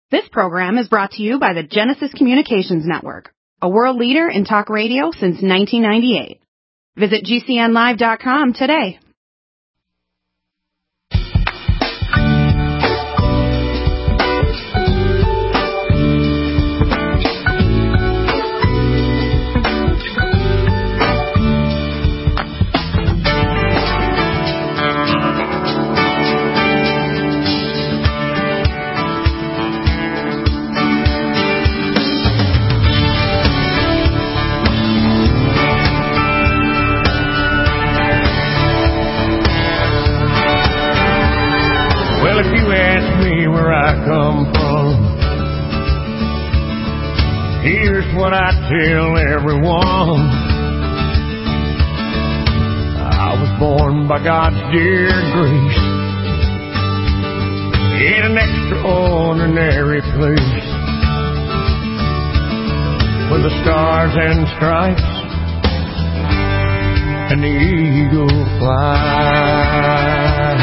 This program is brought to you by the Genesis Communications Network, a world leader in talk radio since 1998. Visit GCNlive.com today. Well, if you ask me where I come from, here's what I tell everyone. I was born by God's dear grace in an extraordinary place where the stars and stripes and the eagle fly.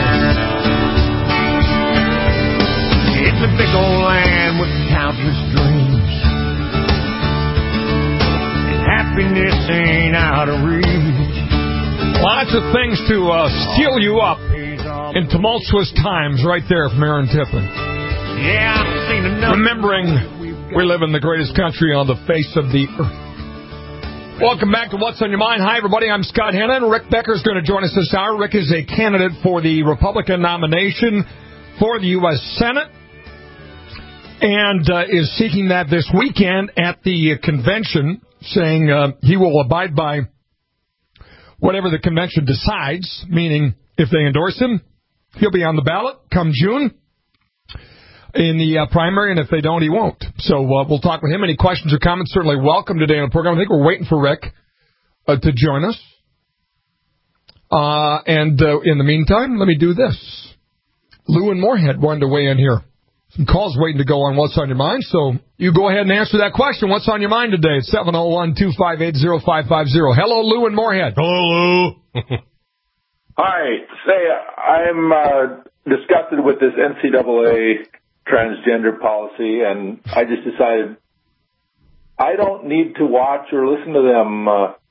It's a big old land with countless dreams, and happiness ain't out of reach. Lots of things to steal you up in tumultuous times right there from Aaron Tippin. Yeah, I've seen enough. Remembering we live in the greatest country on the face of the earth. Welcome back to What's on Your Mind. Hi, everybody. I'm Scott Hennon. Rick Becker's going to join us this hour. Rick is a candidate for the Republican nomination for the U.S. Senate, and is seeking that this weekend at the convention, saying he will abide by whatever the convention decides, meaning if they endorse him, he'll be on the ballot come June in the primary, and if they don't, he won't. So we'll talk with him. Any questions or comments, certainly welcome today on the program. I think we're waiting for Rick to join us. And in the meantime, let me do this. Lou and Moorhead wanted to weigh in here. Some calls waiting to go on What's on Your Mind, so you go ahead and answer that question. What's on your mind today? It's 701-258-0550. Hello, Lou and Moorhead. Hello, Lou. Hi. Say, I'm disgusted with this NCAA transgender policy, and I just decided I don't need to watch or listen to them,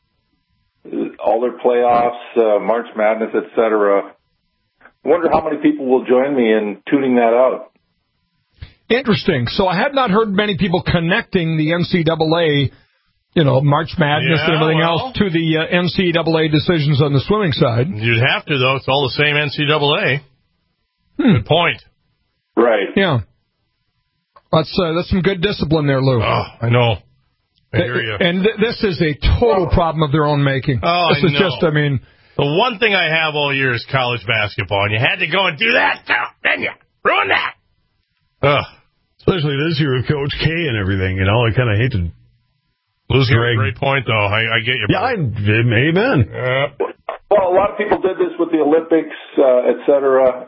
all their playoffs, March Madness, etc. I wonder how many people will join me in tuning that out. Interesting. So I had not heard many people connecting the NCAA, March Madness and everything else to the NCAA decisions on the swimming side. You'd have to, though. It's all the same NCAA. Good point. Right. Yeah. That's some good discipline there, Lou. Oh, I know. I hear you. And this is a total problem of their own making. Oh, this is just, the one thing I have all year is college basketball, and you had to go and do that, didn't you? Ruin that. Especially this year with Coach K and everything, I kind of hate to lose a great point, though. I get you. Yeah, amen. Well, a lot of people did this with the Olympics, etc.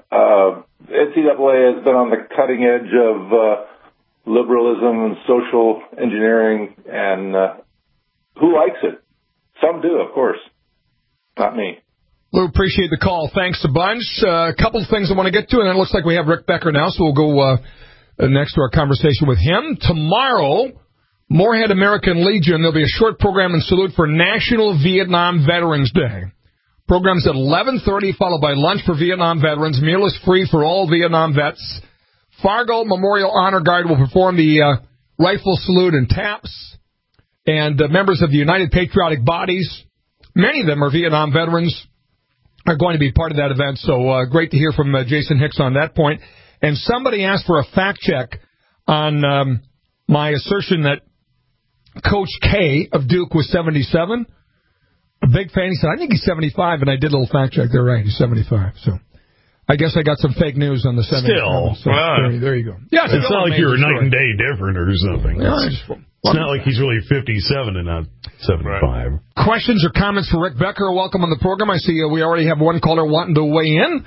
NCAA has been on the cutting edge of liberalism and social engineering, and who likes it? Some do, of course. Not me. Lou, appreciate the call. Thanks a bunch. A couple of things I want to get to, and it looks like we have Rick Becker now, so we'll go next to our conversation with him. Tomorrow, Moorhead American Legion, there'll be a short program and salute for National Vietnam Veterans Day. Program's at 11:30, followed by lunch for Vietnam veterans. Meal is free for all Vietnam vets. Fargo Memorial Honor Guard will perform the rifle salute and taps. And members of the United Patriotic Bodies, many of them are Vietnam veterans, are going to be part of that event. So great to hear from Jason Hicks on that point. And somebody asked for a fact check on my assertion that Coach K of Duke was 77. A big fan. He said, I think he's 75, and I did a little fact check. They're right. He's 75. So I guess I got some fake news on the 75. Still. So there you go. Yeah, it's not like you're night and day different or something. It's not like he's really 57 and not 75. Right. Questions or comments for Rick Becker? Welcome on the program. I see we already have one caller wanting to weigh in.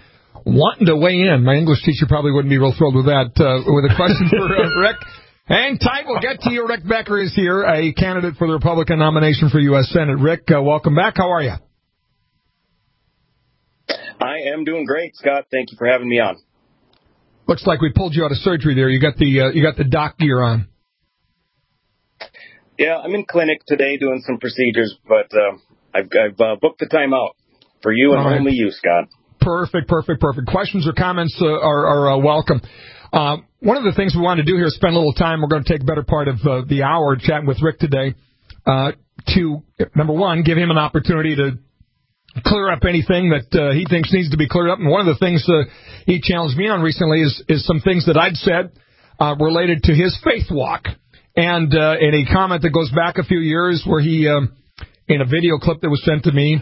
My English teacher probably wouldn't be real thrilled with that. With a question for Rick. Hang tight. We'll get to you. Rick Becker is here, a candidate for the Republican nomination for U.S. Senate. Rick, welcome back. How are you? I am doing great, Scott. Thank you for having me on. Looks like we pulled you out of surgery there. You got the doc gear on. Yeah, I'm in clinic today doing some procedures, but I've booked the time out for you and only you, Scott. Perfect. Questions or comments are welcome. One of the things we want to do here is spend a little time. We're going to take a better part of the hour chatting with Rick today to, number one, give him an opportunity to clear up anything that he thinks needs to be cleared up. And one of the things he challenged me on recently is some things that I'd said related to his faith walk. And in a comment that goes back a few years where he, in a video clip that was sent to me,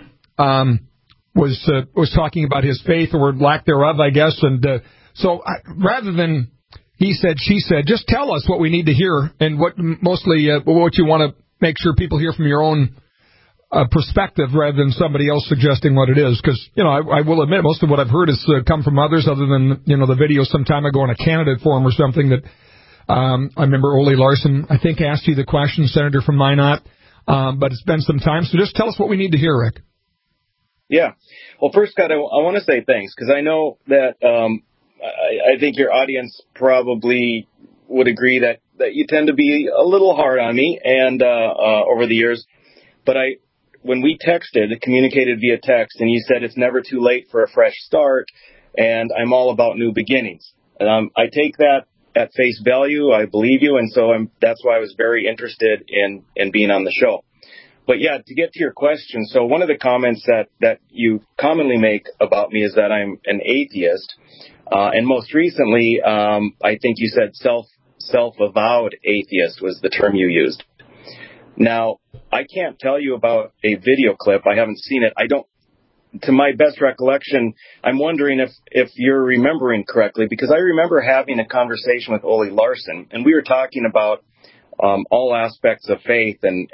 was talking about his faith or lack thereof, I guess. And so rather than he said, she said, just tell us what we need to hear and what you want to make sure people hear from your own perspective rather than somebody else suggesting what it is. Because, I will admit most of what I've heard has come from others other than, the video some time ago in a candidate forum or something that I remember Ole Larson, I think, asked you the question, Senator from Minot. But it's been some time. So just tell us what we need to hear, Rick. Yeah. Well, first, Scott, I want to say thanks because I know that I think your audience probably would agree that you tend to be a little hard on me and over the years. But when we communicated via text, and you said it's never too late for a fresh start, and I'm all about new beginnings. I take that at face value. I believe you, and so that's why I was very interested in being on the show. But yeah, to get to your question, so one of the comments that you commonly make about me is that I'm an atheist, and most recently, I think you said self-avowed atheist was the term you used. Now, I can't tell you about a video clip. I haven't seen it. To my best recollection, I'm wondering if you're remembering correctly, because I remember having a conversation with Ole Larson, and we were talking about all aspects of faith and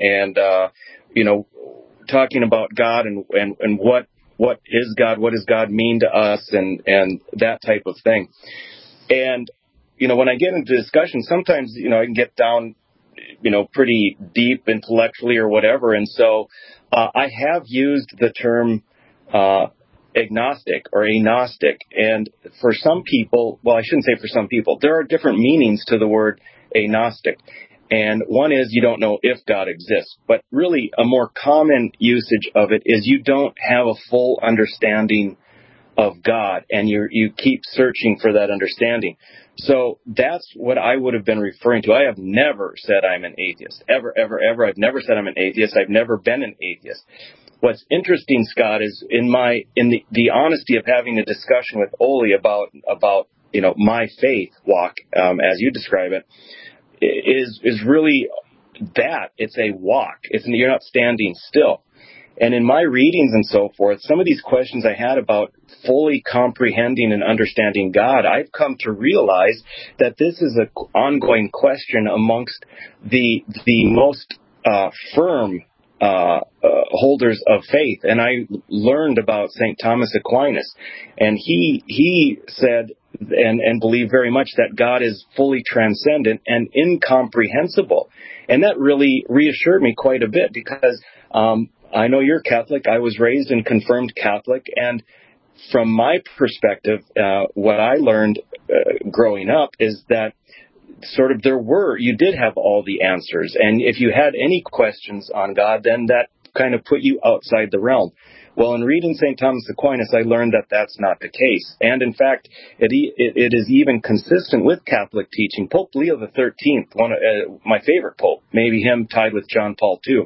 talking about God and what is God, what does God mean to us, and that type of thing. And when I get into discussion, sometimes I can get down pretty deep intellectually or whatever, and so I have used the term agnostic or agnostic. And for some people, well, I shouldn't say for some people, there are different meanings to the word agnostic. And one is you don't know if God exists. But really a more common usage of it is you don't have a full understanding of God, and you keep searching for that understanding. So that's what I would have been referring to. I have never said I'm an atheist. Ever, ever, ever. I've never said I'm an atheist. I've never been an atheist. What's interesting, Scott, is in the honesty of having a discussion with Ole about my faith walk, as you describe it, is really that. It's a walk. You're not standing still. And in my readings and so forth, some of these questions I had about fully comprehending and understanding God, I've come to realize that this is an ongoing question amongst the most firm holders of faith. And I learned about St. Thomas Aquinas, and he said and believed very much that God is fully transcendent and incomprehensible. And that really reassured me quite a bit because I know you're Catholic. I was raised and confirmed Catholic, and from my perspective, what I learned growing up is that you did have all the answers. And if you had any questions on God, then that kind of put you outside the realm. Well, in reading St. Thomas Aquinas, I learned that that's not the case. And in fact, it is even consistent with Catholic teaching. Pope Leo XIII, my favorite pope, maybe him tied with John Paul II,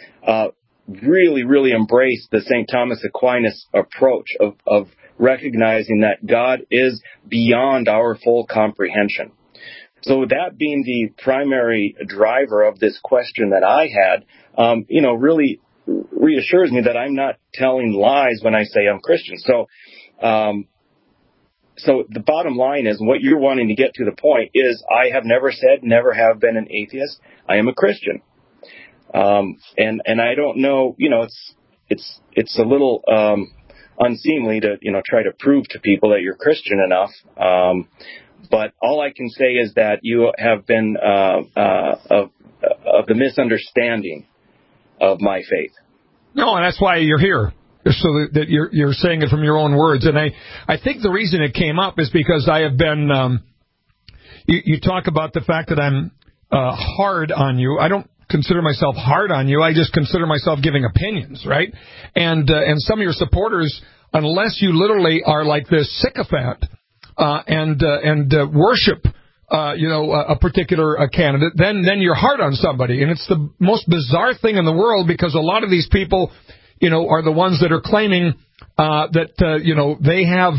really, really embraced the St. Thomas Aquinas approach of recognizing that God is beyond our full comprehension. So that being the primary driver of this question that I had, really reassures me that I'm not telling lies when I say I'm Christian. So the bottom line is, what you're wanting to get to the point is, I have never said, never have been an atheist. I am a Christian. And I don't know, it's a little unseemly to, try to prove to people that you're Christian enough. But all I can say is that you have been of the misunderstanding of my faith. No, and that's why you're here. so that you're saying it from your own words. And I think the reason it came up is because I have been. You talk about the fact that I'm hard on you. I don't consider myself hard on you. I just consider myself giving opinions, right? And some of your supporters, unless you literally are like this sycophant and worship, a particular candidate, then you're hard on somebody. And it's the most bizarre thing in the world, because a lot of these people, are the ones that are claiming that they have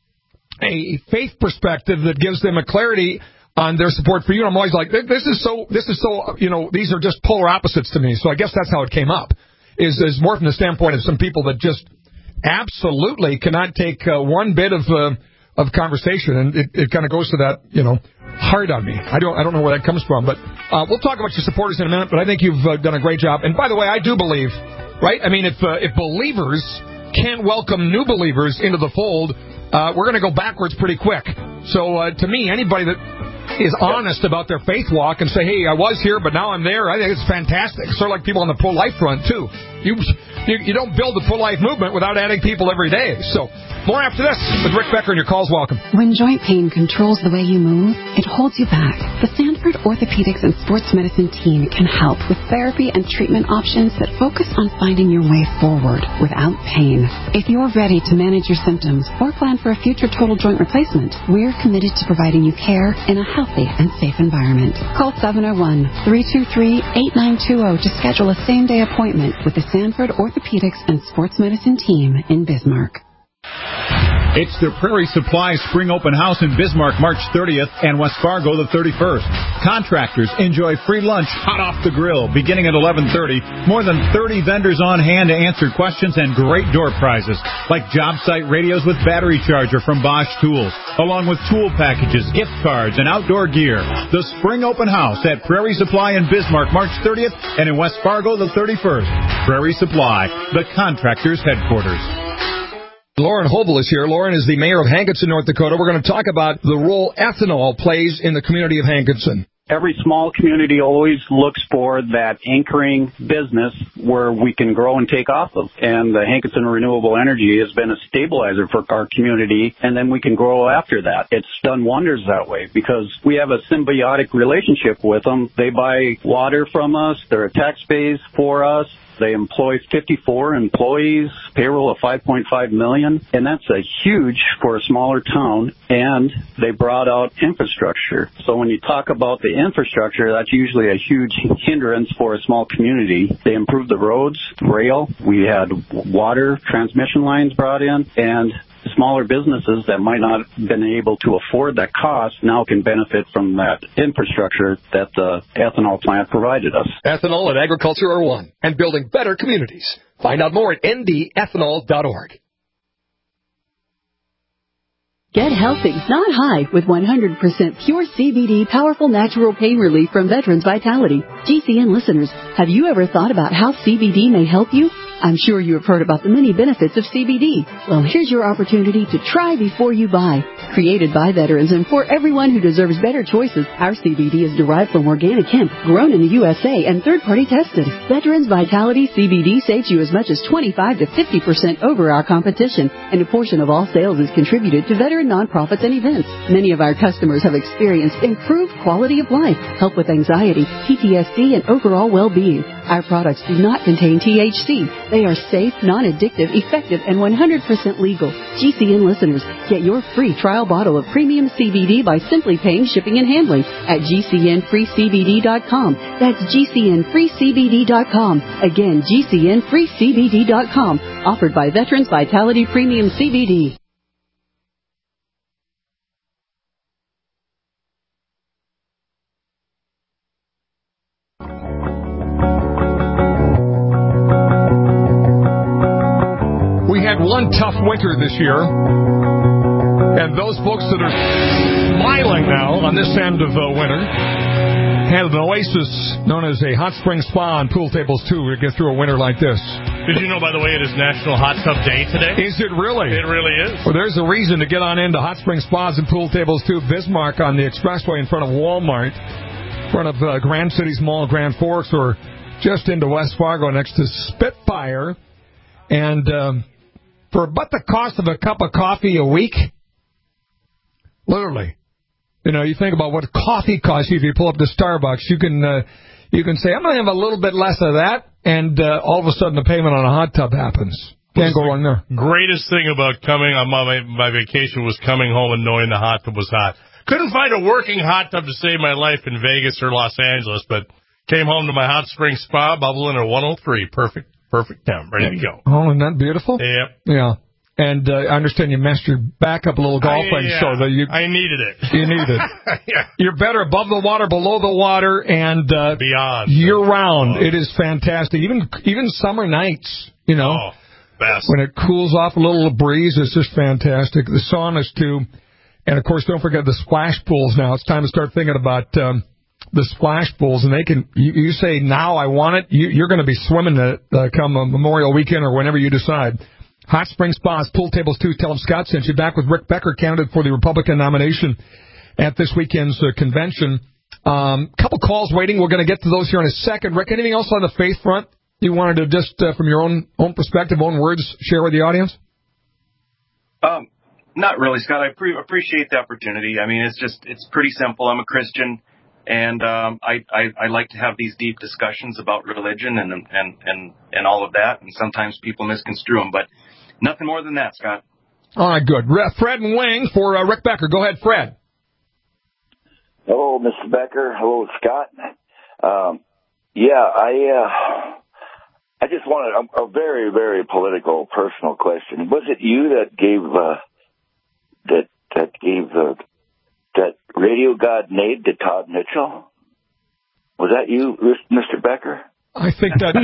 a faith perspective that gives them a clarity on their support for you. And I'm always like, this is so, these are just polar opposites to me. So I guess that's how it came up, is more from the standpoint of some people that just absolutely cannot take one bit of conversation. And it kind of goes to that, hard on me. I don't know where that comes from, but we'll talk about your supporters in a minute, but I think you've done a great job. And by the way, I do believe, right? I mean, if believers can't welcome new believers into the fold, we're going to go backwards pretty quick. So to me, anybody that is honest about their faith walk and say, hey, I was here, but now I'm there, I think it's fantastic. Sort of like people on the pro-life front, too. You don't build the pro-life movement without adding people every day. So more after this with Rick Becker, and your call's welcome. When joint pain controls the way you move, it holds you back. The Sanford Orthopedics and Sports Medicine team can help with therapy and treatment options that focus on finding your way forward without pain. If you're ready to manage your symptoms or plan for a future total joint replacement, we're committed to providing you care in a healthy and safe environment. Call 701-323-8920 to schedule a same-day appointment with the Sanford Orthopedics and Sports Medicine team in Bismarck. It's the Prairie Supply Spring Open House in Bismarck, March 30th, and West Fargo the 31st. Contractors enjoy free lunch hot off the grill beginning at 11:30. More than 30 vendors on hand to answer questions, and great door prizes like job site radios with battery charger from Bosch Tools, along with tool packages, gift cards, and outdoor gear. The Spring Open House at Prairie Supply in Bismarck, March 30th, and in West Fargo the 31st. Prairie Supply, the contractor's headquarters. Lauren Hobel is here. Lauren is the mayor of Hankinson, North Dakota. We're going to talk about the role ethanol plays in the community of Hankinson. Every small community always looks for that anchoring business where we can grow and take off of. And the Hankinson Renewable Energy has been a stabilizer for our community, and then we can grow after that. It's done wonders that way because we have a symbiotic relationship with them. They buy water from us. They're a tax base for us. They employ 54 employees, payroll of $5.5 million, and that's a huge for a smaller town, and they brought out infrastructure. So when you talk about the infrastructure, that's usually a huge hindrance for a small community. They improved the roads, rail, we had water transmission lines brought in, and smaller businesses that might not have been able to afford that cost now can benefit from that infrastructure that the ethanol plant provided us. Ethanol and agriculture are one, and building better communities. Find out more at ndethanol.org. Get healthy, not high, with 100% pure CBD powerful natural pain relief from Veterans Vitality. GCN listeners, have you ever thought about how CBD may help you? I'm sure you have heard about the many benefits of CBD. Well, here's your opportunity to try before you buy. Created by veterans and for everyone who deserves better choices, our CBD is derived from organic hemp, grown in the USA, and third-party tested. Veterans Vitality CBD saves you as much as 25 to 50% over our competition, and a portion of all sales is contributed to veteran nonprofits and events. Many of our customers have experienced improved quality of life, help with anxiety, PTSD, and overall well-being. Our products do not contain THC. They are safe, non-addictive, effective, and 100% legal. GCN listeners, get your free trial bottle of premium CBD by simply paying shipping and handling at GCNFreeCBD.com. That's GCNFreeCBD.com. Again, GCNFreeCBD.com. Offered by Veterans Vitality Premium CBD. One tough winter this year, and those folks that are smiling now on this end of winter had an oasis known as a hot spring spa and pool tables too to get through a winter like this. Did you know, by the way, it is National Hot Tub Day today? Is it really? It really is. Well, there's a reason to get on into hot spring spas and pool tables too. Bismarck on the expressway in front of Walmart, in front of Grand Cities Mall, Grand Forks, or just into West Fargo next to Spitfire. And for about the cost of a cup of coffee a week, literally, you think about what coffee costs you if you pull up to Starbucks. You can say, I'm going to have a little bit less of that, and all of a sudden the payment on a hot tub happens. Can't go wrong there. Greatest thing about coming on my vacation was coming home and knowing the hot tub was hot. Couldn't find a working hot tub to save my life in Vegas or Los Angeles, but came home to my hot spring spa, bubbling at 103. Perfect temp, ready to go. Oh, isn't that beautiful? Yep. Yeah. And I understand you messed your back up a little golfing, so that I needed it. You needed it. Yeah. You're better above the water, below the water, and beyond year round. It is fantastic. Even summer nights, Oh, best. When it cools off a little breeze, it's just fantastic. The saunas too, and of course, don't forget the splash pools. Now it's time to start thinking about the splash pools, and they can. You say now I want it. You're going to be swimming in it come Memorial Weekend or whenever you decide. Hot Spring Spas, pool tables too. Tell them Scott sent you. Back with Rick Becker, candidate for the Republican nomination at this weekend's convention. Couple calls waiting. We're going to get to those here in a second. Rick, anything else on the faith front you wanted to just, from your own perspective, own words, share with the audience? Not really, Scott. I appreciate the opportunity. I mean, it's pretty simple. I'm a Christian, and I like to have these deep discussions about religion and all of that. And sometimes people misconstrue them, but nothing more than that, Scott. All right, good. Fred and Wing for Rick Becker. Go ahead, Fred. Hello, Mr. Becker. Hello, Scott. I just wanted a very, very political, personal question. Was it you that gave that radio god name to Todd Mitchell? Was that you, Mr. Becker? I think that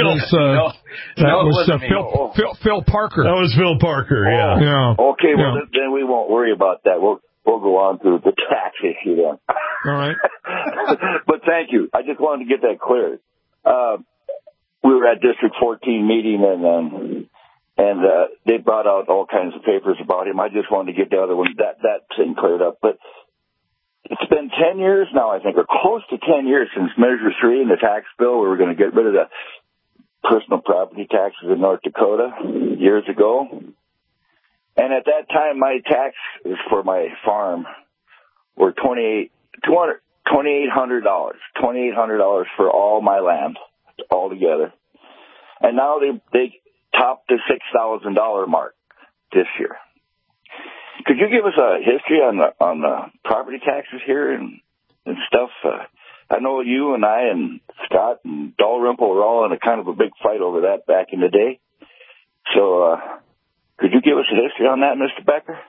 was Phil Parker. That was Phil Parker. Yeah. Okay. Well, then we won't worry about that. We'll go on to the tax issue then. All right. But thank you. I just wanted to get that cleared. We were at District 14 meeting, and they brought out all kinds of papers about him. I just wanted to get the other one, that thing cleared up. But it's been 10 years now, I think, or close to 10 years since Measure 3 in the tax bill. We were going to get rid of the personal property taxes in North Dakota years ago. And at that time, my taxes for my farm were $2,800 for all my land altogether. And now they topped the $6,000 mark this year. Could you give us a history on the property taxes here and stuff? I know you and I and Scott and Dalrymple were all in a kind of a big fight over that back in the day. So could you give us a history on that, Mr. Becker?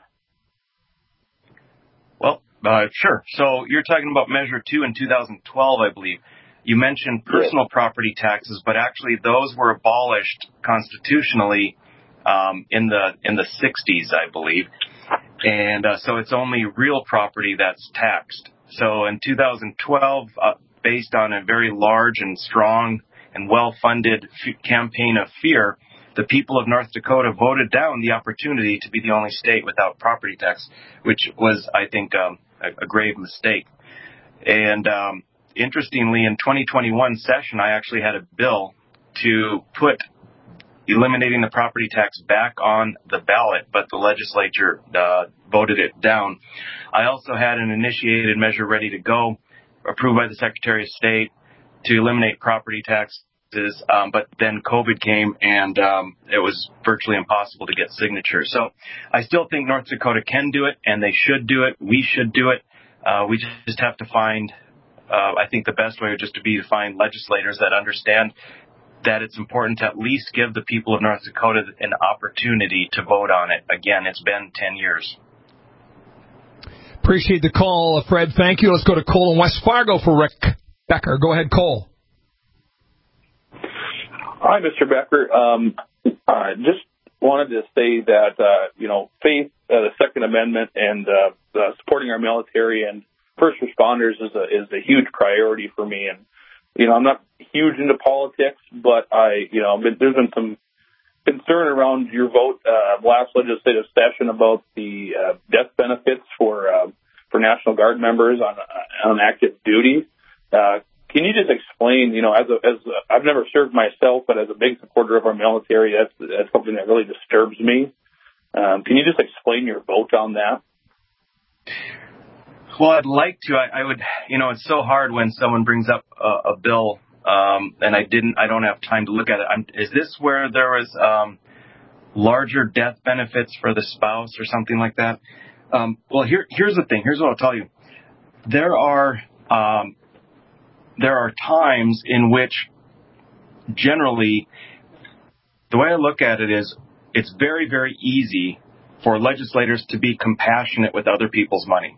Well, sure. So you're talking about Measure 2 in 2012, I believe. You mentioned personal property taxes, but actually those were abolished constitutionally in the 60s, I believe. And so it's only real property that's taxed. So in 2012, based on a very large and strong and well-funded campaign of fear, the people of North Dakota voted down the opportunity to be the only state without property tax, which was, I think, a grave mistake. And interestingly, in 2021 session, I actually had a bill to put eliminating the property tax back on the ballot, but the legislature voted it down. I also had an initiated measure ready to go, approved by the Secretary of State, to eliminate property taxes, but then COVID came and it was virtually impossible to get signatures. So I still think North Dakota can do it, and they should do it. We should do it. We just have to find, I think the best way would just to be to find legislators that understand that it's important to at least give the people of North Dakota an opportunity to vote on it. Again, it's been 10 years. Appreciate the call, Fred. Thank you. Let's go to Cole in West Fargo for Rick Becker. Go ahead, Cole. Hi, Mr. Becker. I just wanted to say that, faith, the Second Amendment, and supporting our military and first responders is a huge priority for me. And, I'm not huge into politics, but there's been some concern around your vote last legislative session about the death benefits for National Guard members on active duty. can you just explain, as I've never served myself, but as a big supporter of our military, that's something that really disturbs me. Can you just explain your vote on that? Well, I'd like to. I would, it's so hard when someone brings up a bill, and I don't have time to look at it. Is this where there was larger death benefits for the spouse or something like that? Well, here's the thing. Here's what I'll tell you. There are times in which, generally, the way I look at it is, it's very, very easy for legislators to be compassionate with other people's money.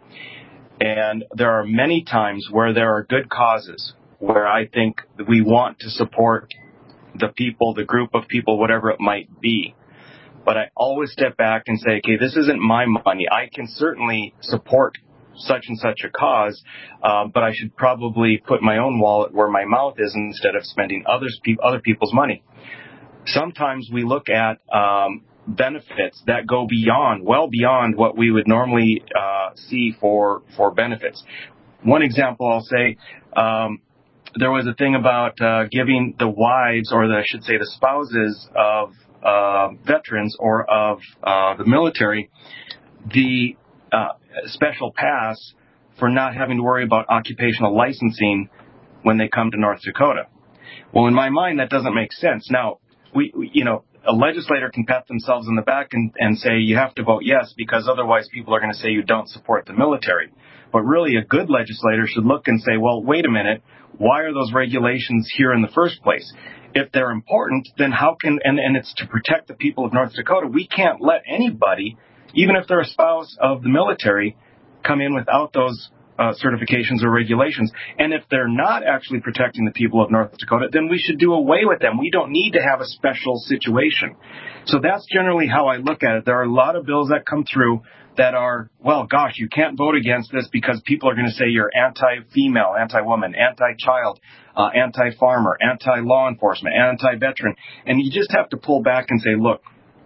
And there are many times where there are good causes where I think we want to support the people, the group of people, whatever it might be. But I always step back and say, okay, this isn't my money. I can certainly support such and such a cause, but I should probably put my own wallet where my mouth is instead of spending other people's money. Sometimes we look at benefits that go well beyond what we would normally see for benefits. One example I'll say, there was a thing about giving the wives, or I should say the spouses of veterans or of the military, the special pass for not having to worry about occupational licensing when they come to North Dakota. Well, in my mind, that doesn't make sense. Now, a legislator can pat themselves on the back and say you have to vote yes because otherwise people are going to say you don't support the military. But really, a good legislator should look and say, well, wait a minute, why are those regulations here in the first place? If they're important, then how can, and it's to protect the people of North Dakota, we can't let anybody, even if they're a spouse of the military, come in without those certifications or regulations. And if they're not actually protecting the people of North Dakota, then we should do away with them. We don't need to have a special situation. So that's generally how I look at it. There are a lot of bills that come through that are, well, gosh, you can't vote against this because people are going to say you're anti-female, anti-woman, anti-child, anti-farmer, anti-law enforcement, anti-veteran. And you just have to pull back and say, look,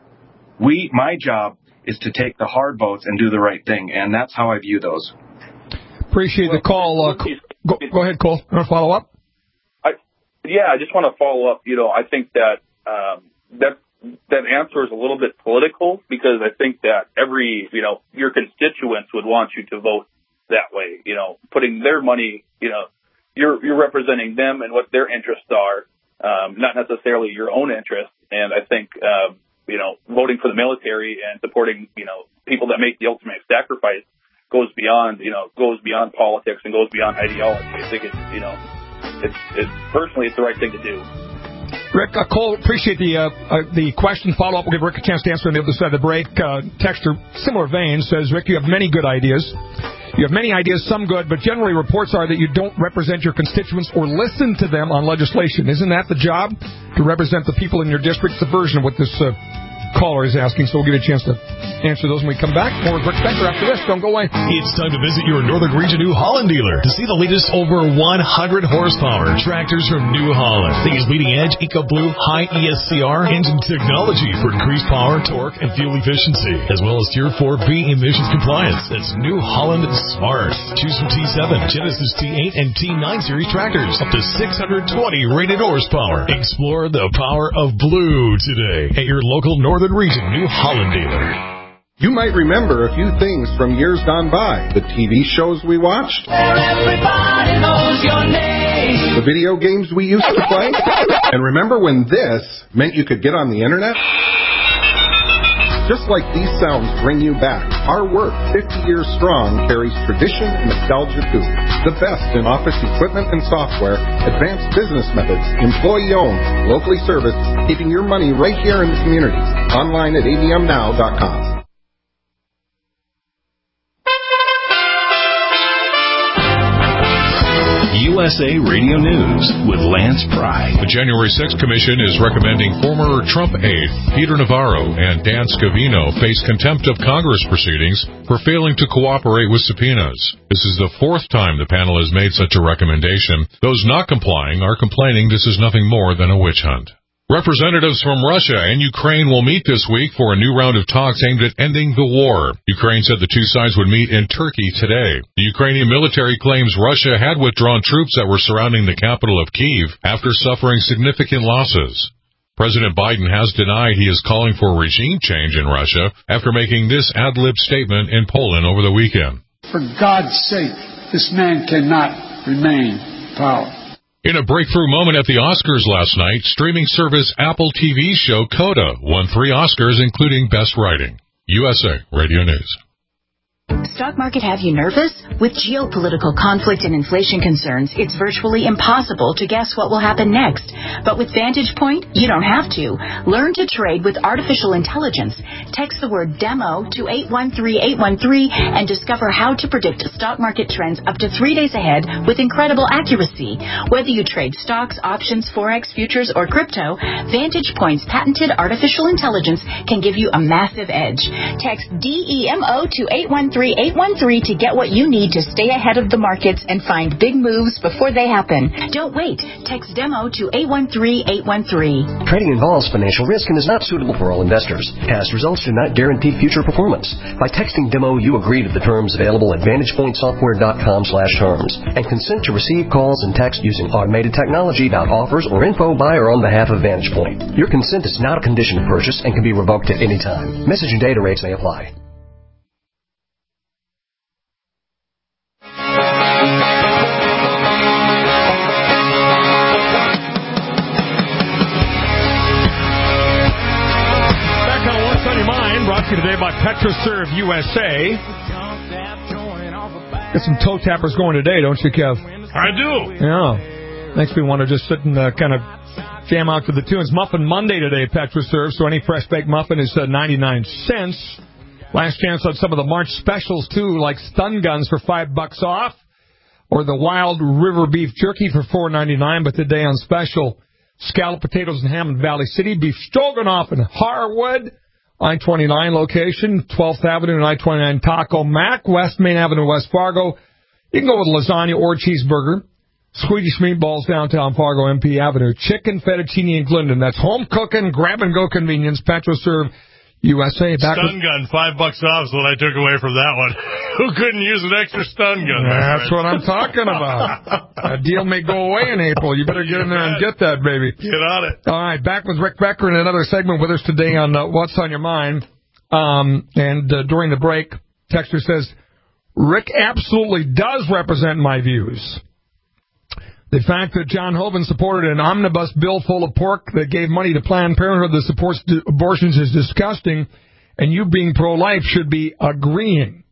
my job is to take the hard votes and do the right thing. And that's how I view those. Appreciate the call. Go ahead, Cole. You want to follow up? I just want to follow up. I think that that answer is a little bit political because I think that your constituents would want you to vote that way. Putting their money, you're representing them and what their interests are, not necessarily your own interests. And I think, voting for the military and supporting, people that make the ultimate sacrifice goes beyond politics and goes beyond ideology. I think it's personally the right thing to do. Rick, Cole, appreciate the question. Follow up. We'll give Rick a chance to answer on the other side of the break. Texter, similar vein, says, Rick, you have many good ideas. You have many ideas, some good, but generally reports are that you don't represent your constituents or listen to them on legislation. Isn't that the job? To represent the people in your district? It's a version of what this caller is asking, so we'll give you a chance to answer those when we come back. More with Rick Becker after this. Don't go away. It's time to visit your Northern Region New Holland dealer to see the latest over 100 horsepower tractors from New Holland. These leading-edge EcoBlue high ESCR engine technology for increased power, torque, and fuel efficiency, as well as Tier 4B emissions compliance. That's New Holland Smart. Choose from T7, Genesis T8, and T9 series tractors, up to 620 rated horsepower. Explore the power of blue today at your local Northern Region New Holland dealer. You might remember a few things from years gone by. The TV shows we watched. Everybody knows your name. The video games we used to play. And remember when this meant you could get on the internet? Just like these sounds bring you back, our work, 50 years strong, carries tradition and nostalgia too. The best in office equipment and software, advanced business methods, employee-owned, locally serviced, keeping your money right here in the community. Online at avmnow.com. USA Radio News with Lance Pry. The January 6th Commission is recommending former Trump aide Peter Navarro and Dan Scavino face contempt of Congress proceedings for failing to cooperate with subpoenas. This is the fourth time the panel has made such a recommendation. Those not complying are complaining this is nothing more than a witch hunt. Representatives from Russia and Ukraine will meet this week for a new round of talks aimed at ending the war. Ukraine said the two sides would meet in Turkey today. The Ukrainian military claims Russia had withdrawn troops that were surrounding the capital of Kyiv after suffering significant losses. President Biden has denied he is calling for regime change in Russia after making this ad-lib statement in Poland over the weekend. For God's sake, this man cannot remain in power. In a breakthrough moment at the Oscars last night, streaming service Apple TV show Coda won 3 Oscars, including Best Writing. USA Radio News. Stock market have you nervous? With geopolitical conflict and inflation concerns, it's virtually impossible to guess what will happen next. But with Vantage Point, you don't have to. Learn to trade with artificial intelligence. Text the word DEMO to 813813 and discover how to predict stock market trends up to 3 days ahead with incredible accuracy. Whether you trade stocks, options, forex, futures, or crypto, Vantage Point's patented artificial intelligence can give you a massive edge. Text DEMO to 813813 to get what you need to stay ahead of the markets and find big moves before they happen. Don't wait. Text DEMO to 813813. Trading involves financial risk and is not suitable for all investors. Past results do not guarantee future performance. By texting DEMO, you agree to the terms available at VantagePointSoftware.com/terms and consent to receive calls and text using automated technology about offers or info by or on behalf of Vantage Point. Your consent is not a condition of purchase and can be revoked at any time. Message and data rates may apply. Brought to you today by PetroServe USA. Got some toe tappers going today, don't you, Kev? I do. Yeah. Makes me want to just sit and kind of jam out to the tunes. Muffin Monday today at PetroServe, so any fresh baked muffin is 99 cents. Last chance on some of the March specials, too, like stun guns for $5 off, or the wild river beef jerky for $4.99, but today on special, scalloped potatoes and ham in Valley City, beef stroganoff in Harwood, I-29 location, 12th Avenue and I-29 Taco Mac, West Main Avenue, West Fargo. You can go with lasagna or cheeseburger. Swedish meatballs downtown Fargo, MP Avenue. Chicken fettuccine in Glendon. That's home cooking, grab-and-go convenience. PetroServe USA. Stun gun, $5 off is what I took away from that one. Who couldn't use an extra stun gun? That's what I'm talking about. That deal may go away in April. You better get in there and get that, baby. Get on it. All right, back with Rick Becker in another segment with us today on What's on Your Mind. During the break, Texter says, Rick absolutely does represent my views. The fact that John Hoeven supported an omnibus bill full of pork that gave money to Planned Parenthood that supports abortions is disgusting, and you being pro-life should be agreeing.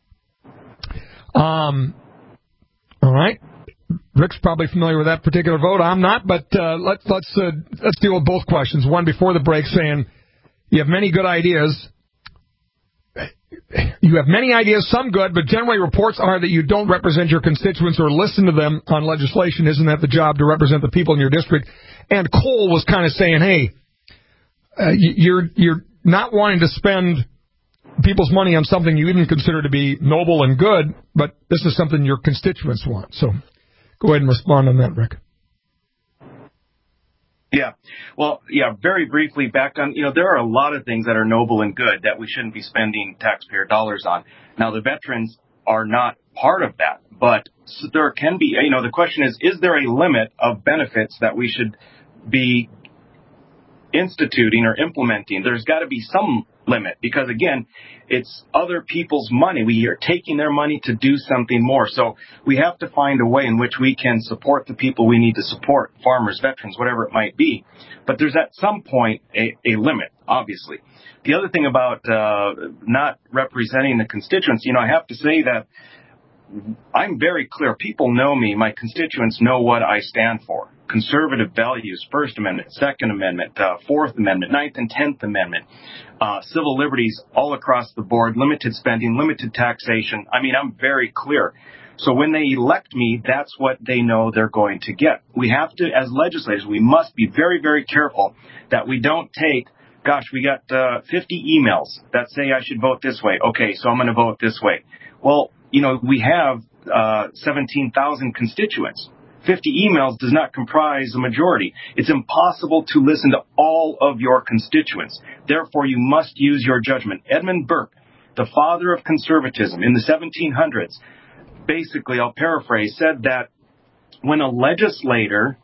All right. Rick's probably familiar with that particular vote. I'm not, but let's deal with both questions. One before the break saying you have many good ideas. You have many ideas, some good, but generally reports are that you don't represent your constituents or listen to them on legislation. Isn't that the job, to represent the people in your district? And Cole was kind of saying, hey, you're not wanting to spend people's money on something you even consider to be noble and good, but this is something your constituents want. So go ahead and respond on that, Rick. Yeah. Well, yeah, very briefly back on, there are a lot of things that are noble and good that we shouldn't be spending taxpayer dollars on. Now, the veterans are not part of that, but there can be, the question is there a limit of benefits that we should be instituting or implementing? There's got to be some limit because, again, it's other people's money. We are taking their money to do something more. So we have to find a way in which we can support the people we need to support, farmers, veterans, whatever it might be. But there's at some point a limit, obviously. The other thing about not representing the constituents, I have to say that I'm very clear. People know me. My constituents know what I stand for. Conservative values, First Amendment, Second Amendment, Fourth Amendment, Ninth and Tenth Amendment, civil liberties all across the board, limited spending, limited taxation. I mean, I'm very clear. So when they elect me, that's what they know they're going to get. We have to, as legislators, we must be very, very careful that we don't take, we got 50 emails that say I should vote this way. Okay, so I'm going to vote this way. Well, we have 17,000 constituents. 50 emails does not comprise a majority. It's impossible to listen to all of your constituents. Therefore, you must use your judgment. Edmund Burke, the father of conservatism in the 1700s, basically, I'll paraphrase, said that when a legislator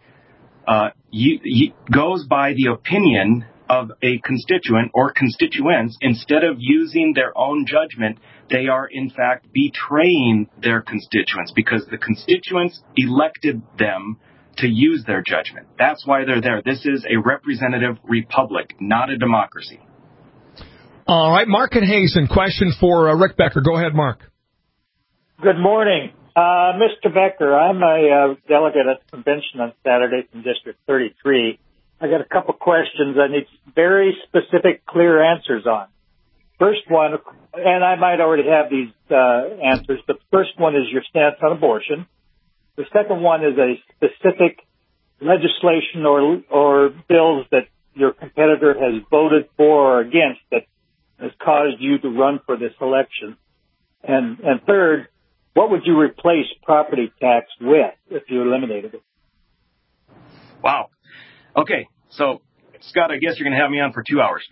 goes by the opinion of a constituent or constituents, instead of using their own judgment, they are in fact betraying their constituents because the constituents elected them to use their judgment. That's why they're there. This is a representative republic, not a democracy. All right, Mark and Hazen, question for Rick Becker. Go ahead, Mark. Good morning. Mr. Becker, I'm a delegate at the convention on Saturday from District 33. I got a couple questions I need very specific, clear answers on. First one, and I might already have these answers, but the first one is your stance on abortion. The second one is a specific legislation or bills that your competitor has voted for or against that has caused you to run for this election. And third, what would you replace property tax with if you eliminated it? Wow. Okay, so, Scott, I guess you're going to have me on for 2 hours.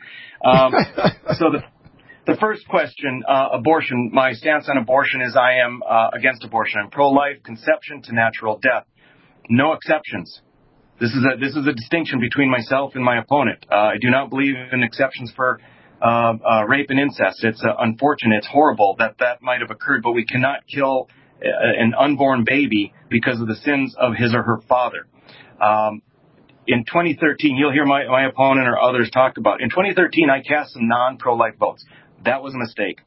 So the first question, abortion, my stance on abortion is I am against abortion. I'm pro-life, conception to natural death. No exceptions. This is a distinction between myself and my opponent. I do not believe in exceptions for rape and incest. It's unfortunate. It's horrible that might have occurred, but we cannot kill an unborn baby because of the sins of his or her father. In 2013, you'll hear my opponent or others talk about. In 2013, I cast some non-pro-life votes. That was a mistake.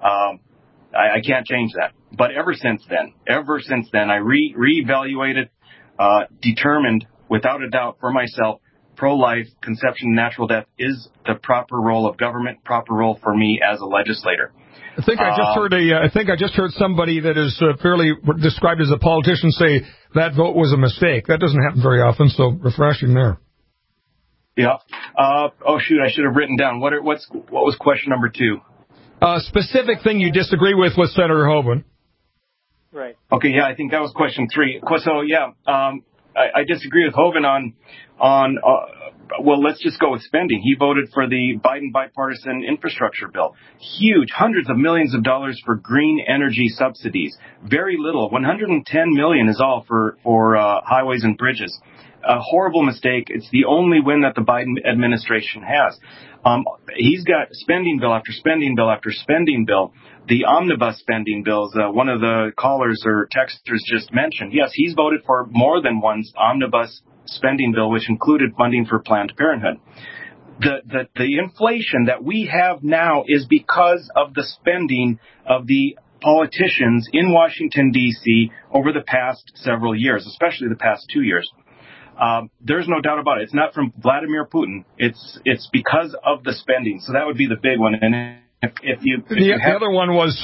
I can't change that. But ever since then, I reevaluated, determined without a doubt for myself, pro-life, conception, natural death is the proper role of government, proper role for me as a legislator. I think I just heard somebody that is fairly described as a politician say that vote was a mistake. That doesn't happen very often, so refreshing there. Yeah. Oh shoot, I should have written down what was question number 2. Specific thing you disagree with Senator Hoeven. Right. Okay. Yeah, I think that was question 3. So yeah, I disagree with Hoeven on. Well, let's just go with spending. He voted for the Biden bipartisan infrastructure bill. Huge, hundreds of millions of dollars for green energy subsidies. Very little, $110 million is all for highways and bridges. A horrible mistake. It's the only win that the Biden administration has. He's got spending bill after spending bill after spending bill. The omnibus spending bills, one of the callers or texters just mentioned. Yes, he's voted for more than one omnibus spending bill, which included funding for Planned Parenthood. The inflation that we have now is because of the spending of the politicians in Washington, D.C. over the past several years, especially the past 2 years. There's no doubt about it. It's not from Vladimir Putin. It's because of the spending. So that would be the big one. And the other one was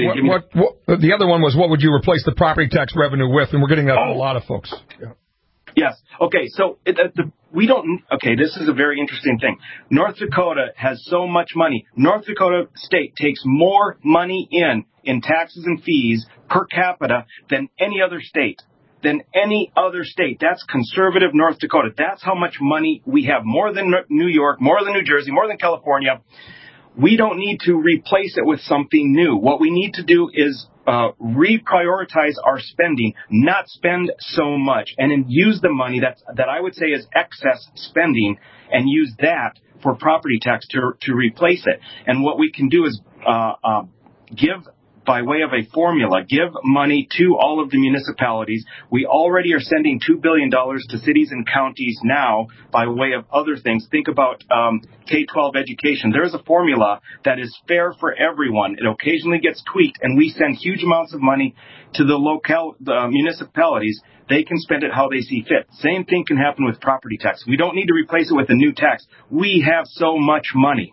what would you replace the property tax revenue with? And we're getting that from a lot of folks. Yeah. Yes. Okay. So this is a very interesting thing. North Dakota has so much money. North Dakota state takes more money in taxes and fees per capita than any other state. That's conservative North Dakota. That's how much money we have. More than New York, more than New Jersey, more than California. We don't need to replace it with something new. What we need to do is reprioritize our spending, not spend so much, and then use the money that I would say is excess spending, and use that for property tax to replace it. And what we can do is give, by way of a formula, give money to all of the municipalities. We already are sending $2 billion to cities and counties now by way of other things. Think about K-12 education. There's a formula that is fair for everyone. It occasionally gets tweaked, and we send huge amounts of money to the municipalities. They can spend it how they see fit. Same thing can happen with property tax. We don't need to replace it with a new tax. We have so much money.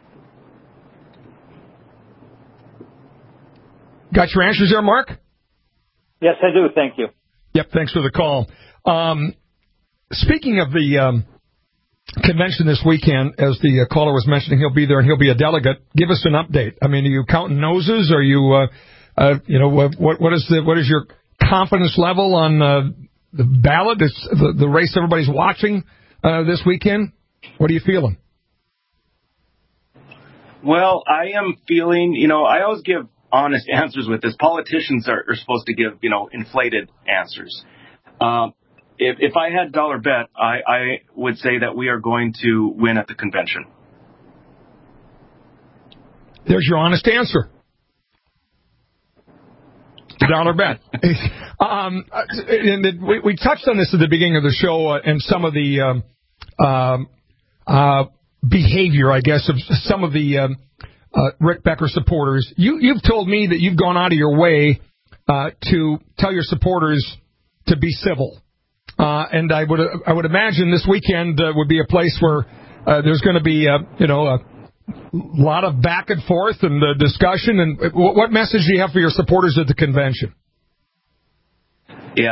Got your answers there, Mark? Yes, I do. Thank you. Yep, thanks for the call. Speaking of the convention this weekend, as the caller was mentioning, he'll be there and he'll be a delegate. Give us an update. I mean, are you counting noses? Are you, what is your confidence level on ballot? It's the race everybody's watching this weekend. What are you feeling? Well, I am feeling, I always give honest answers with this. Politicians are supposed to give, inflated answers. If I had dollar bet, I would say that we are going to win at the convention. There's your honest answer. Dollar bet. And we touched on this at the beginning of the show and some of the behavior, I guess, of some of the Rick Becker supporters. You've told me that you've gone out of your way to tell your supporters to be civil. And I would imagine this weekend would be a place where there's going to be, a lot of back and forth and discussion. And what message do you have for your supporters at the convention? Yeah,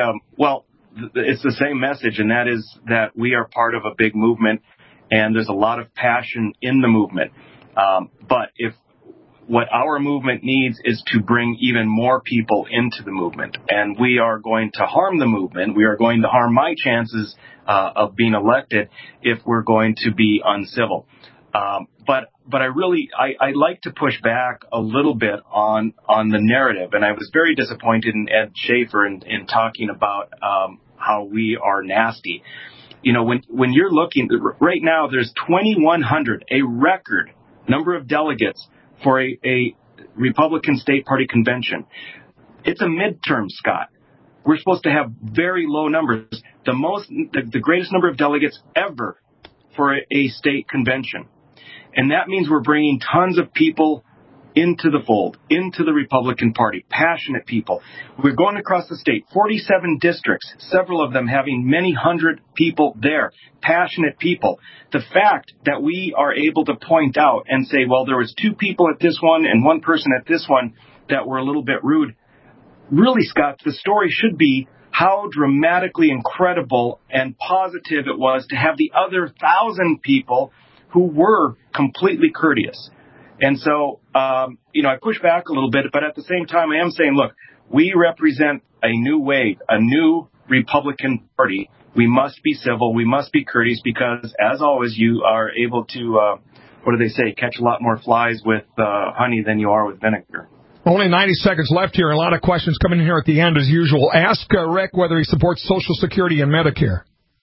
it's the same message, and that is that we are part of a big movement, and there's a lot of passion in the movement. But if what our movement needs is to bring even more people into the movement, and we are going to harm the movement, we are going to harm my chances of being elected if we're going to be uncivil. But I like to push back a little bit on the narrative, and I was very disappointed in Ed Schaefer in talking about how we are nasty. When you're looking right now, there's 2,100, a record number of delegates for a Republican State Party convention. It's a midterm, Scott. We're supposed to have very low numbers, the greatest number of delegates ever for a state convention. And that means we're bringing tons of people into the fold, into the Republican Party, passionate people. We're going across the state, 47 districts, several of them having many hundred people there, passionate people. The fact that we are able to point out and say, well, there was 2 people at this one and 1 person at this one that were a little bit rude. Really, Scott, the story should be how dramatically incredible and positive it was to have the other 1,000 people who were completely courteous. And so, I push back a little bit, but at the same time, I am saying, look, we represent a new wave, a new Republican Party. We must be civil. We must be courteous because, as always, you are able to, catch a lot more flies with honey than you are with vinegar. Only 90 seconds left here. A lot of questions coming in here at the end, as usual. Ask Rick whether he supports Social Security and Medicare.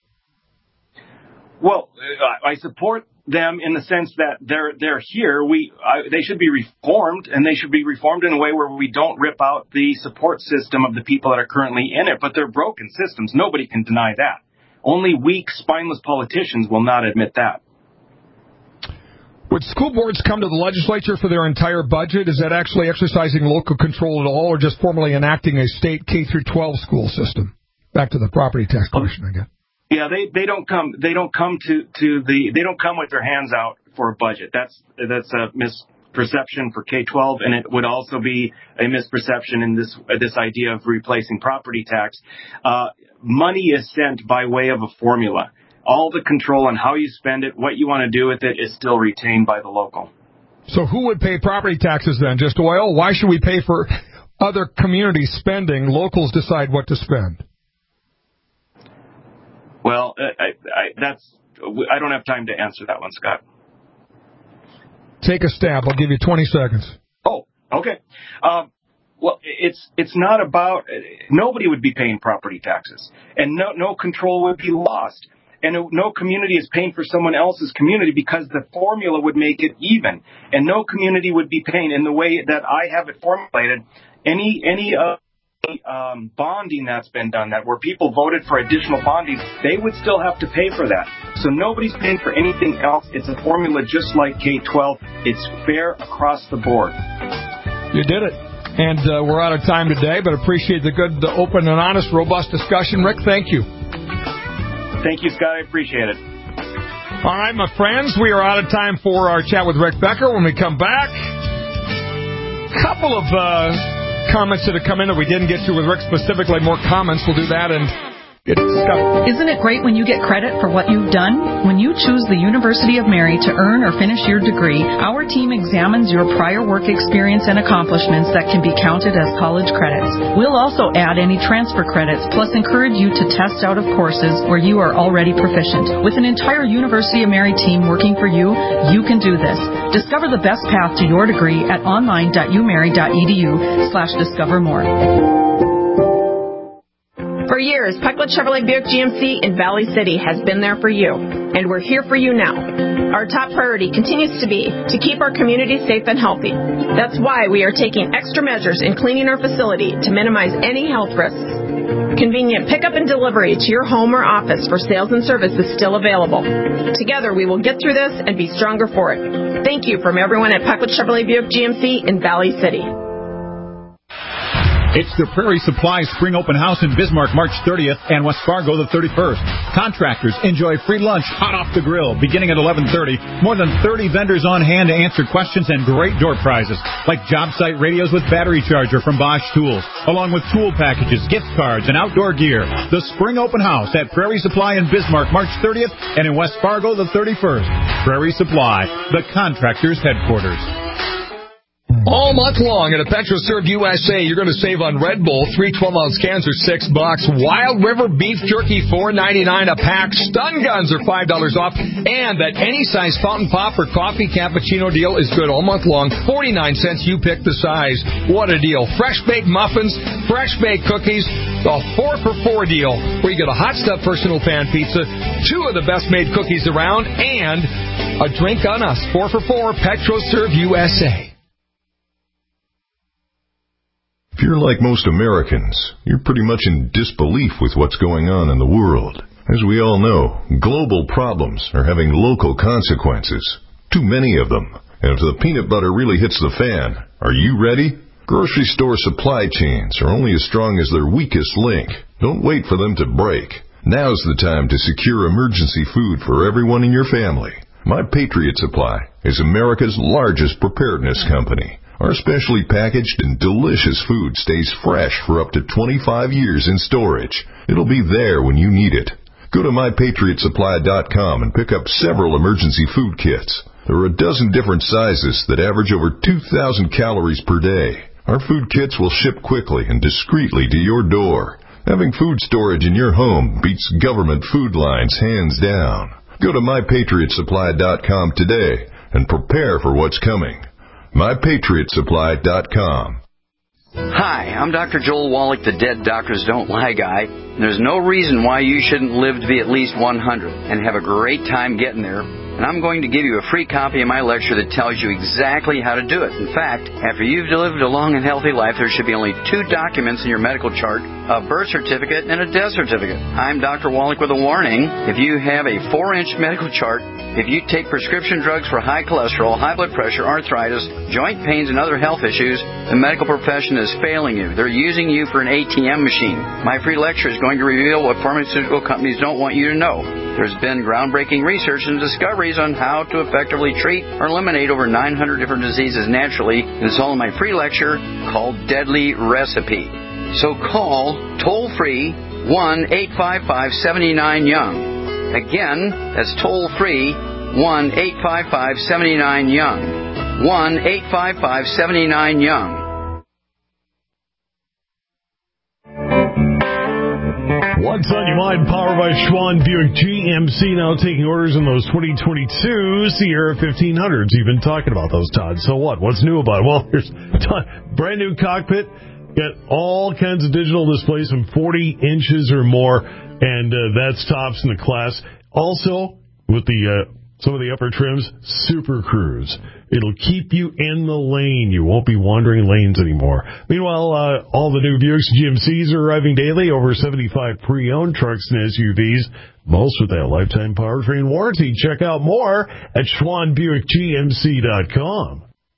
Well, I support them in the sense that they're here. They should be reformed, and they should be reformed in a way where we don't rip out the support system of the people that are currently in it. But they're broken systems. Nobody can deny that. Only weak, spineless politicians will not admit that. Would school boards come to the legislature for their entire budget? Is that actually exercising local control at all, or just formally enacting a state K-12 school system? Back to the property tax question again. Yeah, they don't come they don't come with their hands out for a budget. That's a misperception for K-12, and it would also be a misperception in this idea of replacing property tax. Money is sent by way of a formula. All the control on how you spend it, what you want to do with it, is still retained by the local. So who would pay property taxes then? Just oil? Why should we pay for other communities spending? Locals decide what to spend. Well, I don't have time to answer that one, Scott. Take a stab. I'll give you 20 seconds. Oh, okay. Well, it's not about nobody would be paying property taxes, and no control would be lost, and no community is paying for someone else's community because the formula would make it even, and no community would be paying in the way that I have it formulated. Any bonding that's been done, that where people voted for additional bonding, they would still have to pay for that. So nobody's paying for anything else. It's a formula just like K-12. It's fair across the board. You did it. And we're out of time today, but appreciate the good, open and honest, robust discussion. Rick, thank you. Thank you, Scott. I appreciate it. All right, my friends, we are out of time for our chat with Rick Becker. When we come back, a couple of comments that have come in that we didn't get to with Rick specifically. More comments. We'll do that and Get discovered. Isn't it great when you get credit for what you've done? When you choose the University of Mary to earn or finish your degree, our team examines your prior work experience and accomplishments that can be counted as college credits. We'll also add any transfer credits, plus encourage you to test out of courses where you are already proficient. With an entire University of Mary team working for you, you can do this. Discover the best path to your degree at online.umary.edu/discovermore. For years, Pecklet Chevrolet Buick GMC in Valley City has been there for you, and we're here for you now. Our top priority continues to be to keep our community safe and healthy. That's why we are taking extra measures in cleaning our facility to minimize any health risks. Convenient pickup and delivery to your home or office for sales and service is still available. Together, we will get through this and be stronger for it. Thank you from everyone at Pecklet Chevrolet Buick GMC in Valley City. It's the Prairie Supply Spring Open House in Bismarck, March 30th, and West Fargo the 31st. Contractors enjoy free lunch hot off the grill beginning at 11:30. More than 30 vendors on hand to answer questions and great door prizes like job site radios with battery charger from Bosch Tools, along with tool packages, gift cards, and outdoor gear. The Spring Open House at Prairie Supply in Bismarck, March 30th, and in West Fargo the 31st. Prairie Supply, the contractor's headquarters. All month long at a PetroServe USA, you're going to save on Red Bull. 3 12-ounce cans are $6. Wild River beef jerky, $4.99 a pack. Stun guns are $5 off. And that any size fountain pop or coffee cappuccino deal is good all month long. 49 cents, you pick the size. What a deal. Fresh baked muffins, fresh baked cookies, the 4 for $4 deal, where you get a hot stuff personal pan pizza, 2 of the best made cookies around, and a drink on us. 4 for $4, PetroServe USA. If you're like most Americans, you're pretty much in disbelief with what's going on in the world. As we all know, global problems are having local consequences. Too many of them. And if the peanut butter really hits the fan, are you ready? Grocery store supply chains are only as strong as their weakest link. Don't wait for them to break. Now's the time to secure emergency food for everyone in your family. My Patriot Supply is America's largest preparedness company. Our specially packaged and delicious food stays fresh for up to 25 years in storage. It'll be there when you need it. Go to MyPatriotSupply.com and pick up several emergency food kits. There are a dozen different sizes that average over 2,000 calories per day. Our food kits will ship quickly and discreetly to your door. Having food storage in your home beats government food lines hands down. Go to MyPatriotSupply.com today and prepare for what's coming. MyPatriotSupply.com. Hi, I'm Dr. Joel Wallach, the Dead Doctors Don't Lie guy. There's no reason why you shouldn't live to be at least 100 and have a great time getting there. And I'm going to give you a free copy of my lecture that tells you exactly how to do it. In fact, after you've lived a long and healthy life, there should be only 2 documents in your medical chart, a birth certificate and a death certificate. I'm Dr. Wallach with a warning. If you have a 4-inch medical chart, if you take prescription drugs for high cholesterol, high blood pressure, arthritis, joint pains, and other health issues, the medical profession is failing you. They're using you for an ATM machine. My free lecture is going to reveal what pharmaceutical companies don't want you to know. There's been groundbreaking research and discoveries on how to effectively treat or eliminate over 900 different diseases naturally. It's all in my free lecture called Deadly Recipe. So call toll-free 1-855-79-YOUNG. Again, that's toll-free 1-855-79-YOUNG. 1-855-79-YOUNG. What's on your mind? Powered by Schwann Buick GMC, now taking orders in those 2022 Sierra 1500s. You've been talking about those, Todd. So what? What's new about it? Well, there's a brand new cockpit. Got all kinds of digital displays from 40 inches or more, and that's tops in the class. Also, with the some of the upper trims, Super Cruise. It'll keep you in the lane. You won't be wandering lanes anymore. Meanwhile, all the new Buicks GMCs are arriving daily. Over 75 pre-owned trucks and SUVs, most with that lifetime powertrain warranty. Check out more at SchwannBuickGMC.com.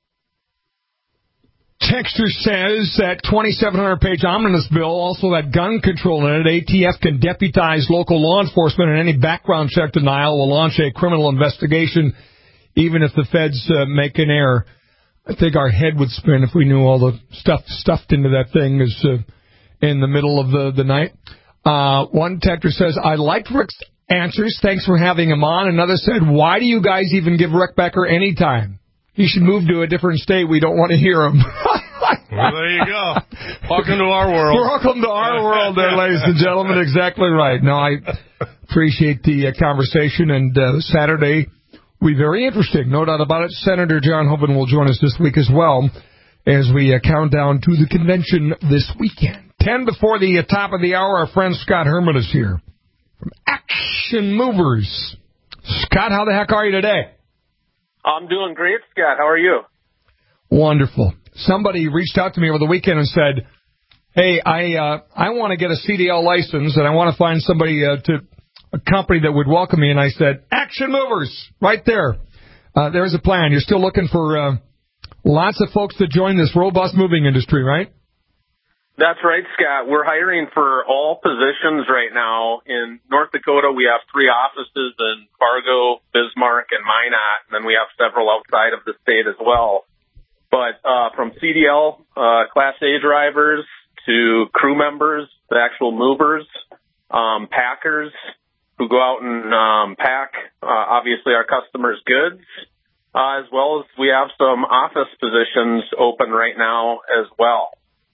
Texter says that 2,700-page omnibus bill, also that gun control in it, ATF can deputize local law enforcement, and any background check denial will launch a criminal investigation, even if the feds make an error. I think our head would spin if we knew all the stuff stuffed into that thing is in the middle of the night. One texter says, I liked Rick's answers. Thanks for having him on. Another said, why do you guys even give Rick Becker any time? He should move to a different state. We don't want to hear him. Well, there you go. Welcome to our world. Welcome to our world there, ladies and gentlemen. Exactly right. No, I appreciate the conversation, and Saturday will be very interesting. No doubt about it. Senator John Hoeven will join us this week as well as we count down to the convention this weekend. 10 before the top of the hour, our friend Scott Herman is here from Action Movers. Scott, how the heck are you today? I'm doing great, Scott. How are you? Wonderful. Somebody reached out to me over the weekend and said, hey, I want to get a CDL license, and I want to find somebody a company that would welcome me. And I said, Action Movers, right there. There's a plan. You're still looking for lots of folks to join this robust moving industry, right? That's right, Scott. We're hiring for all positions right now. In North Dakota, we have 3 offices in Fargo, Bismarck, and Minot, and then we have several outside of the state as well. But from CDL, Class A drivers, to crew members, the actual movers, packers who go out and pack, obviously, our customers' goods, as well as we have some office positions open right now as well.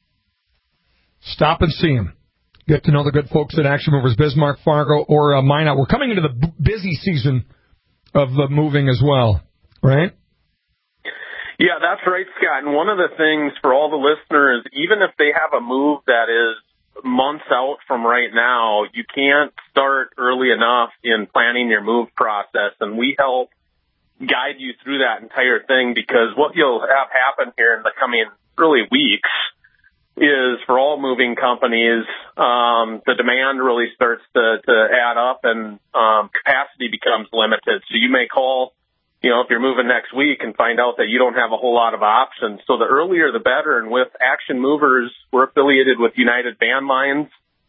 Stop and see them. Get to know the good folks at Action Movers, Bismarck, Fargo, or Minot. We're coming into the busy season of moving as well, right? Yeah, that's right, Scott. And one of the things for all the listeners, even if they have a move that is months out from right now, you can't start early enough in planning your move process. And we help guide you through that entire thing, because what you'll have happen here in the coming really weeks is for all moving companies, the demand really starts to add up, and capacity becomes limited. So you may call, if you're moving next week and find out that you don't have a whole lot of options. So the earlier the better. And with Action Movers, we're affiliated with United Van Lines.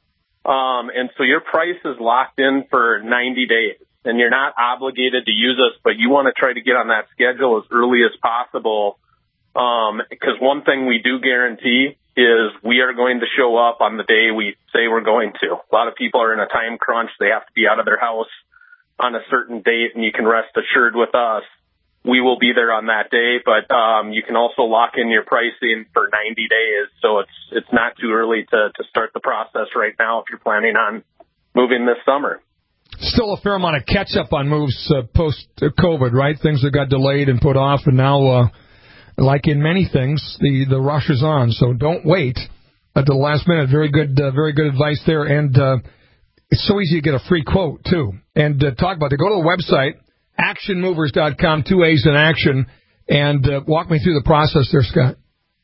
And so your price is locked in for 90 days. And you're not obligated to use us, but you want to try to get on that schedule as early as possible. Because one thing we do guarantee is we are going to show up on the day we say we're going to. A lot of people are in a time crunch. They have to be out of their house on a certain date, and you can rest assured with us, we will be there on that day. But you can also lock in your pricing for 90 days. So it's not too early to start the process right now if you're planning on moving this summer. Still a fair amount of catch-up on moves post-COVID, right? Things that got delayed and put off, and now, like in many things, the rush is on. So don't wait at the last minute. Very good advice there. And it's so easy to get a free quote, too. And talk about it. Go to the website, actionmovers.com, 2 A's in action, and walk me through the process there, Scott.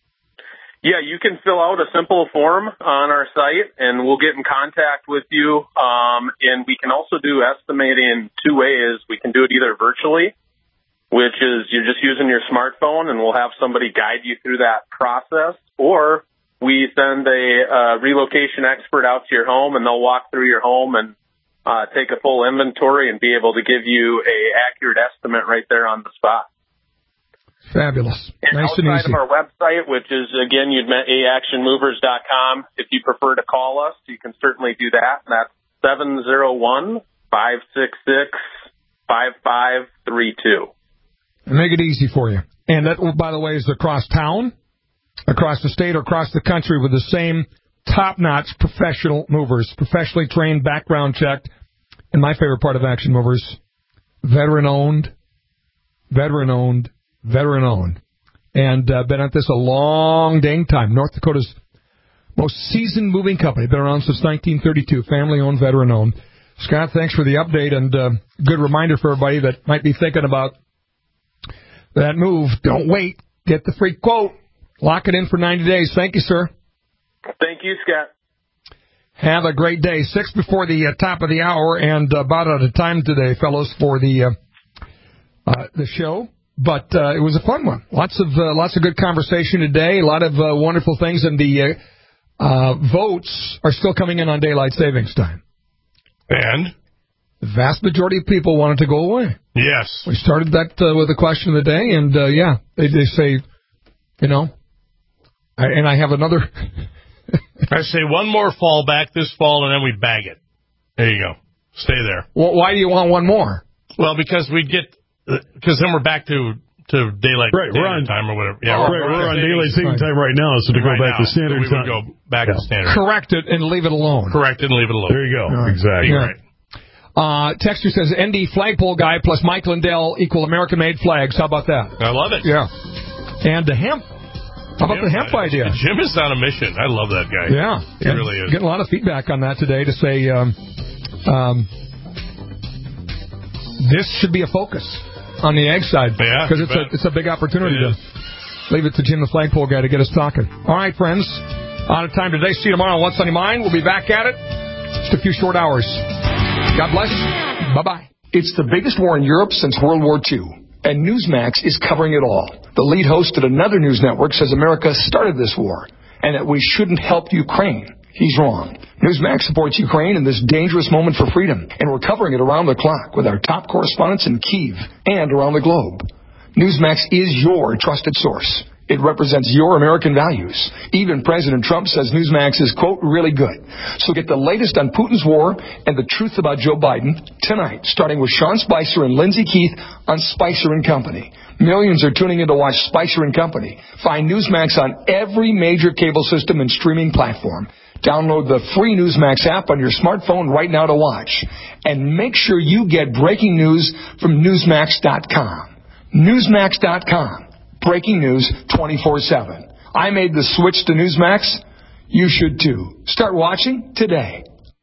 Yeah, you can fill out a simple form on our site, and we'll get in contact with you. And we can also do estimating 2 ways. We can do it either virtually, which is you're just using your smartphone, and we'll have somebody guide you through that process, or we send a relocation expert out to your home, and they'll walk through your home and take a full inventory and be able to give you a accurate estimate right there on the spot. Fabulous. And nice and outside easy. of our website, which is, again, you'd met actionmovers.com. If you prefer to call us, you can certainly do that. And that's 701-566-5532. Make it easy for you. And that, by the way, is across town, across the state, or across the country with the same top-notch professional movers, professionally trained, background checked. And my favorite part of Action Movers, veteran-owned. And been at this a long dang time. North Dakota's most seasoned moving company. Been around since 1932. Family-owned, veteran-owned. Scott, thanks for the update, and good reminder for everybody that might be thinking about that move. Don't wait. Get the free quote. Lock it in for 90 days. Thank you, sir. Thank you, Scott. Have a great day. 6 before the top of the hour, and about out of time today, fellows, for the show. But it was a fun one. Lots of good conversation today. A lot of wonderful things, and the votes are still coming in on daylight savings time. And the vast majority of people wanted to go away. Yes, we started that with the question of the day, and they say, and I have another I say one more fallback this fall, and then we bag it. There you go. Stay there. Well, why do you want one more? Well, because then we're back to daylight time or whatever. Yeah, we're on daylight saving time right now, so to go back to standard time. We would go back to standard. Correct it and leave it alone. Correct it and leave it alone. There you go. Right. Exactly. Right. Texter says ND flagpole guy plus Mike Lindell equal American-made flags. How about that? I love it. Yeah. And the hemp. How about the hemp idea? Jim is on a mission. I love that guy. Yeah. He really is. Getting a lot of feedback on that today to say this should be a focus on the ag side. Yeah. Because it's a big opportunity to leave it to Jim the flagpole guy to get us talking. All right, friends. Out of time today. See you tomorrow on What's on Your Mind. We'll be back at it. Just a few short hours. God bless. Bye-bye. It's the biggest war in Europe since World War II. And Newsmax is covering it all. The lead host at another news network says America started this war and that we shouldn't help Ukraine. He's wrong. Newsmax supports Ukraine in this dangerous moment for freedom, and we're covering it around the clock with our top correspondents in Kyiv and around the globe. Newsmax is your trusted source. It represents your American values. Even President Trump says Newsmax is, quote, really good. So get the latest on Putin's war and the truth about Joe Biden tonight, starting with Sean Spicer and Lindsey Keith on Spicer & Company. Millions are tuning in to watch Spicer & Company. Find Newsmax on every major cable system and streaming platform. Download the free Newsmax app on your smartphone right now to watch. And make sure you get breaking news from Newsmax.com. Newsmax.com. Breaking news 24/7. I made the switch to Newsmax. You should too. Start watching today.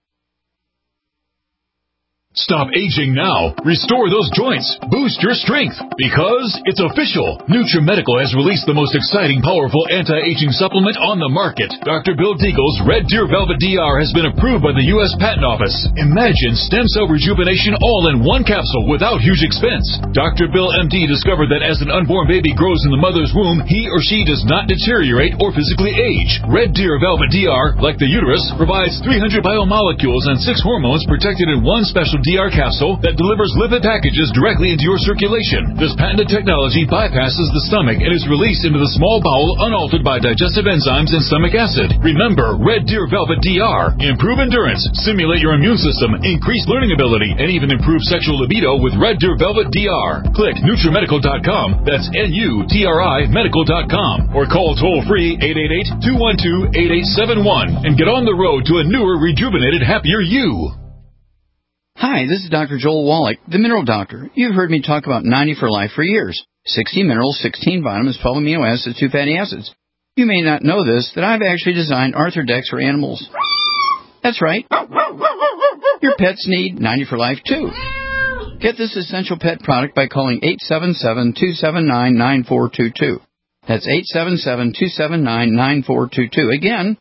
Stop aging now. Restore those joints. Boost your strength. Because it's official. NutriMedical has released the most exciting, powerful anti-aging supplement on the market. Dr. Bill Deagle's Red Deer Velvet DR has been approved by the U.S. Patent Office. Imagine stem cell rejuvenation all in one capsule without huge expense. Dr. Bill MD discovered that as an unborn baby grows in the mother's womb, he or she does not deteriorate or physically age. Red Deer Velvet DR, like the uterus, provides 300 biomolecules and 6 hormones protected in one special DR capsule that delivers lipid packages directly into your circulation. This patented technology bypasses the stomach and is released into the small bowel unaltered by digestive enzymes and stomach acid. Remember, Red Deer Velvet DR. Improve endurance, stimulate your immune system, increase learning ability, and even improve sexual libido with Red Deer Velvet DR. Click NutriMedical.com. That's NUTRI Medical.com. Or call toll-free 888-212-8871 and get on the road to a newer, rejuvenated, happier you. Hi, this is Dr. Joel Wallach, the Mineral Doctor. You've heard me talk about 90 for Life for years. 60 minerals, 16 vitamins, 12 amino acids, 2 fatty acids. You may not know this, that I've actually designed Arthrodex for animals. That's right. Your pets need 90 for Life, too. Get this essential pet product by calling 877-279-9422. That's 877-279-9422. Again,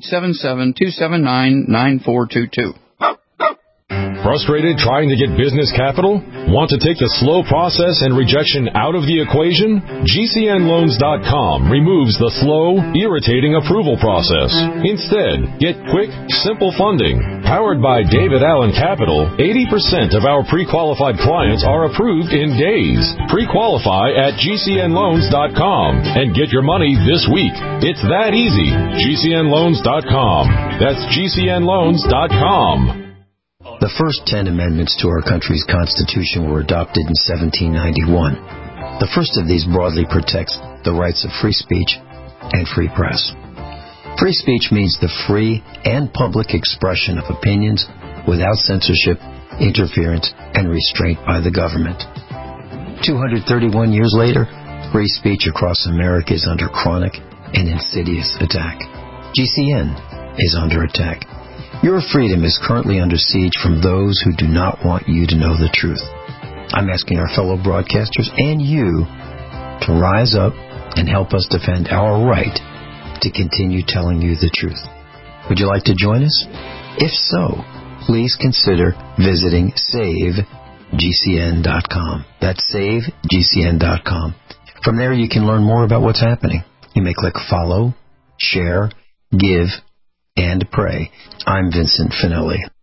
877-279-9422. Frustrated trying to get business capital? Want to take the slow process and rejection out of the equation? GCNloans.com removes the slow, irritating approval process. Instead, get quick, simple funding. Powered by David Allen Capital, 80% of our pre-qualified clients are approved in days. Pre-qualify at GCNloans.com and get your money this week. It's that easy. GCNloans.com. That's GCNloans.com. The first 10 amendments to our country's Constitution were adopted in 1791. The first of these broadly protects the rights of free speech and free press. Free speech means the free and public expression of opinions without censorship, interference, and restraint by the government. 231 years later, free speech across America is under chronic and insidious attack. GCN is under attack. Your freedom is currently under siege from those who do not want you to know the truth. I'm asking our fellow broadcasters and you to rise up and help us defend our right to continue telling you the truth. Would you like to join us? If so, please consider visiting SaveGCN.com. That's SaveGCN.com. From there you can learn more about what's happening. You may click follow, share, give, and pray. I'm Vincent Finelli.